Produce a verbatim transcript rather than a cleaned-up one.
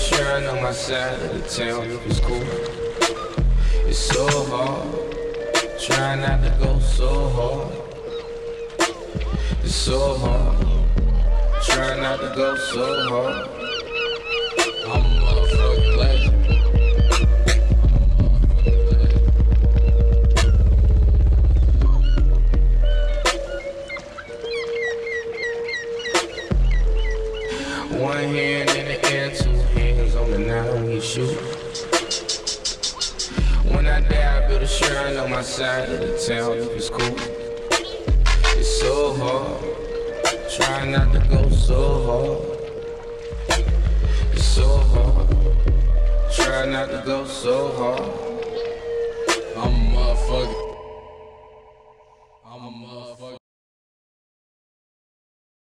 shrine on my side of the town, it's cool. It's so hard, try not to go so hard. It's so hard, try not to go so hard. I'm a motherfucking legend. One hand in the air, two hands on the nine, he shoot. When I die, I build a shrine on my side of the town, it's cool. It's so hard, try not to go so hard. It's so hard, try not to go so hard.